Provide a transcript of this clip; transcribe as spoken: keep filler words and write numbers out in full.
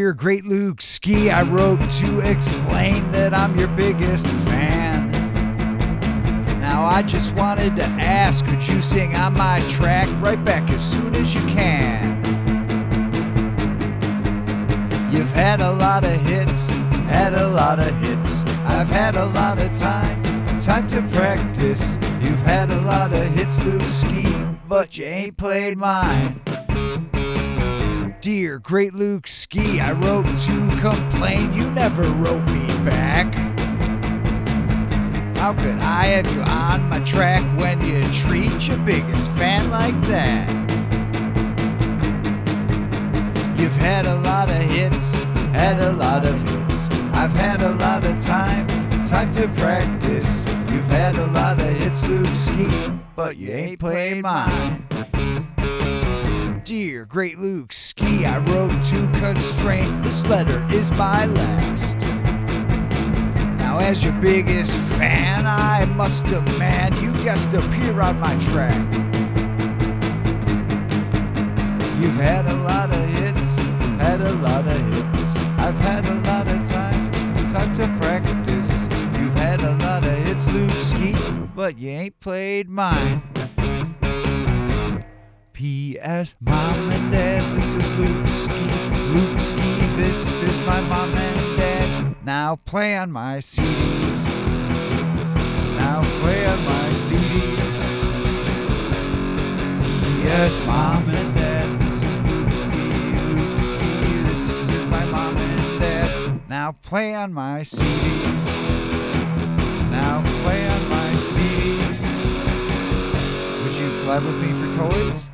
Dear Great Luke Ski, I wrote to explain that I'm your biggest fan. Now I just wanted to ask, could you sing on my track right back as soon as you can? You've had a lot of hits, had a lot of hits. I've had a lot of time, time to practice. You've had a lot of hits, Luke Ski, but you ain't played mine. Dear Great Luke Ski, I wrote to complain, you never wrote me back. How could I have you on my track when you treat your biggest fan like that? You've had a lot of hits, had a lot of hits. I've had a lot of time, time to practice. You've had a lot of hits, Luke Ski, but you ain't played mine. Dear Great Luke Ski, I wrote to constrain, this letter is my last. Now as your biggest fan, I must demand you guest appear on my track. You've had a lot of hits, had a lot of hits. I've had a lot of time, time to practice. You've had a lot of hits, Luke Ski, but you ain't played mine. P S Mom and Dad, this is Luke Ski. Luke Ski, this is my mom and dad. Now play on my C Ds. Now play on my C Ds. P S Mom and Dad, this is Luke Ski. Luke Ski, this is my mom and dad. Now play on my C Ds. Now play on my C Ds. Would you collab with me for toys?